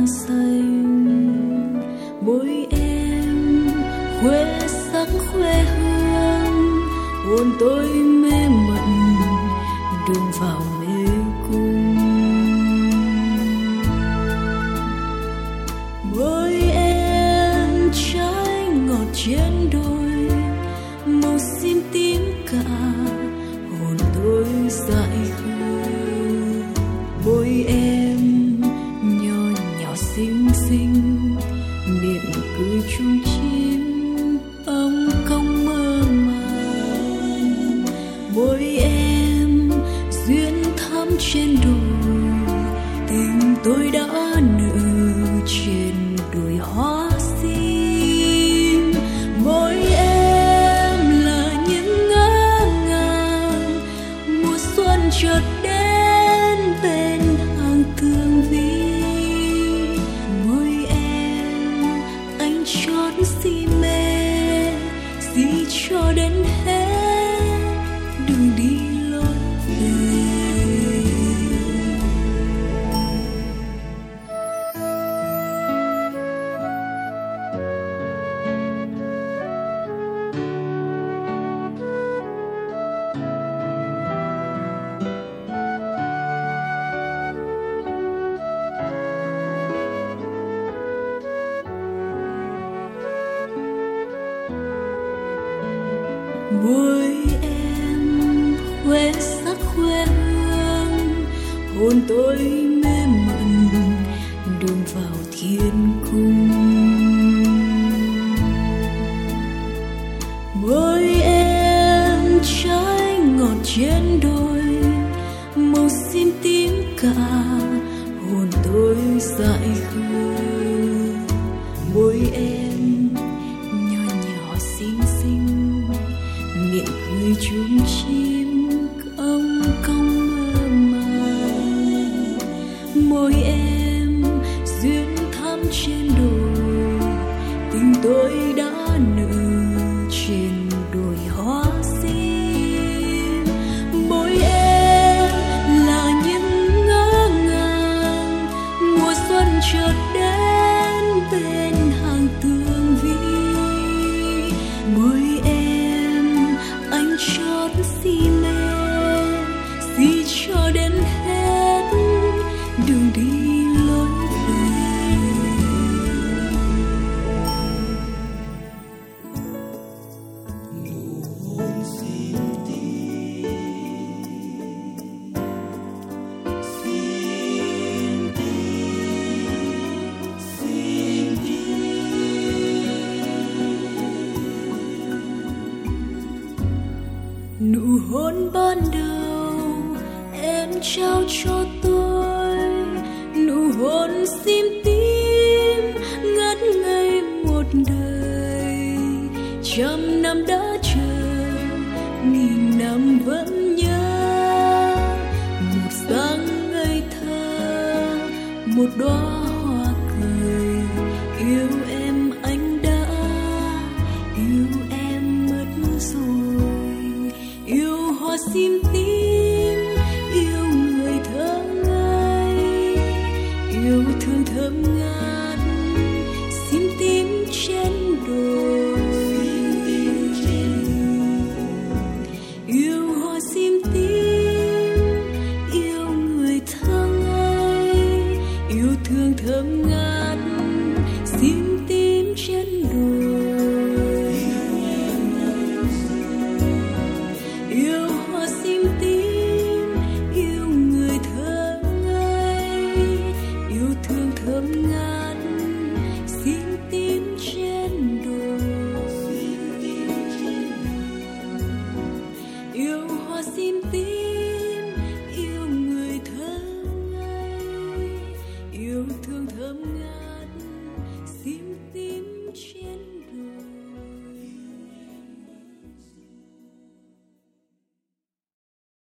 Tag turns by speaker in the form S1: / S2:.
S1: xanh, môi em khoe sắc khoe hương, hồn tôi mê mẩn đường vào mê cung. Môi em trái ngọt trên đôi, màu sim tím cả hồn tôi dại khờ. Môi em nho nhỏ xinh xinh, miệng cười chung chim ông công mơ màng. Môi em duyên thắm trên đồi, tình tôi đã nở trên đồi hoa sim. Môi em là những ngỡ ngàng, mùa xuân chợt đến bên hàng tường vi. Môi em anh chót si mê, si cho đến hết đừng đi lối về. Môi em khoe sắc khoe hương, hồn tôi mê mẩn đường vào thiên cung. Môi em trái ngọt trên đôi, màu sim tím cả hồn tôi dại khờ. Môi em nho nhỏ xinh xinh, miệng cười chung chim ông công mơ màng. Môi em duyên thắm trên đồi, tình tôi đã nở trên đồi hoa sim. Môi em là những ngỡ ngàng, mùa xuân chợt đến bên hàng tường vi. Môi em anh chót si mê, si cho đến hết đường đi lối về. Nụ hôn sim tím, sim tím, sim tím. Nụ hôn ban đầu em trao cho tôi, nụ hôn sim tím ngất ngây một đời. Trăm năm đã chờ, nghìn năm vẫn nhớ, một sáng ngây thơ, một đóa hoa cười. Yêu em anh đã yêu em mất rồi, yêu hoa sim tím, yêu người thơ ngây, yêu thương thơm ngát sim tím trên đồi. Yêu hoa sim tím, yêu người thơ ngây, yêu thương thơm ngát